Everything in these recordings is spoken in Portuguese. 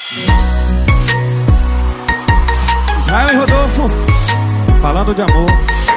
Israel e Rodolfo, falando de amor.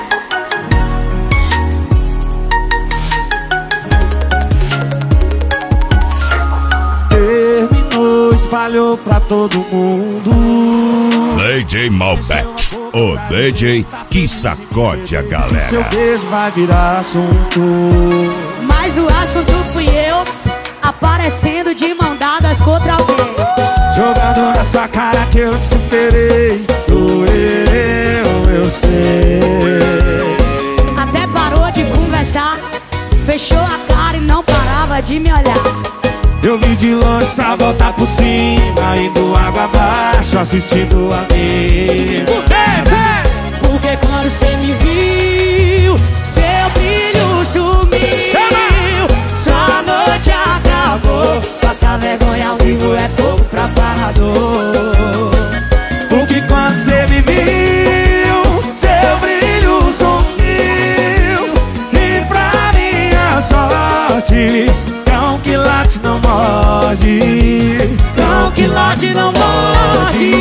Terminou, espalhou pra todo mundo. DJ Malbec, o DJ que sacode a galera. Seu beijo vai virar assunto. Mas o assunto fui eu, aparecendo de mão dadas contra alguém. Jogando na sua cara que eu te superei. Doeu, eu sei. Até parou de conversar, fechou a cara e não parava de me olhar. Eu vi de longe só voltar por cima, indo água abaixo, assistindo a mim. Porque quando cê me viu, seu brilho sumiu. Sua noite acabou, passar vergonha ao vivo é pouco pra falador. Porque quando cê me viu, seu brilho sumiu. E pra minha sorte, cão que late não morde. Cão que late não morde.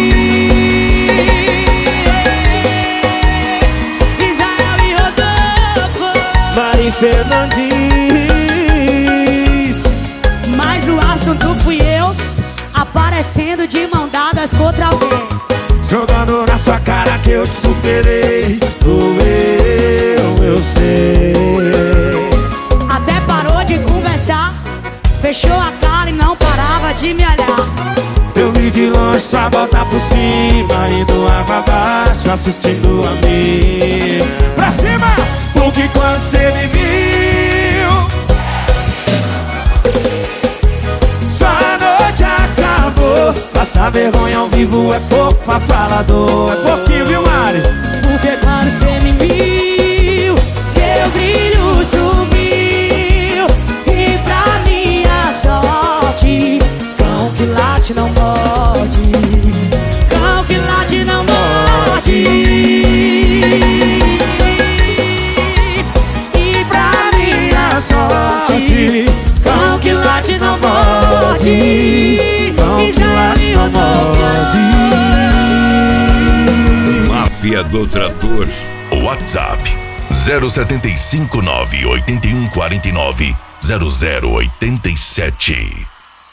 Israel e Rodolfo, Mari Fernandes. mas o assunto fui eu, aparecendo de mão dadas contra alguém. Jogando na sua cara que eu te superei. Doeu, eu sei. Até parou de conversar, fechou a cara e não parava de me olhar. Eu vi de longe só voltar por cima, indo água abaixo, assistindo a mim. Pra cima! Porque quando cê me viu, sua noite acabou. Passar vergonha ao vivo é pouco pra falador. É pouquinho, viu, Mari? Porque quando cê me viu, seu brilho sumiu. E pra minha sorte, cão que late não morde. Cão que late não morde. E pra minha sorte, cão que late não morde. Cão que late não morde. Máfia do Trator. WhatsApp 075 981 49 0087.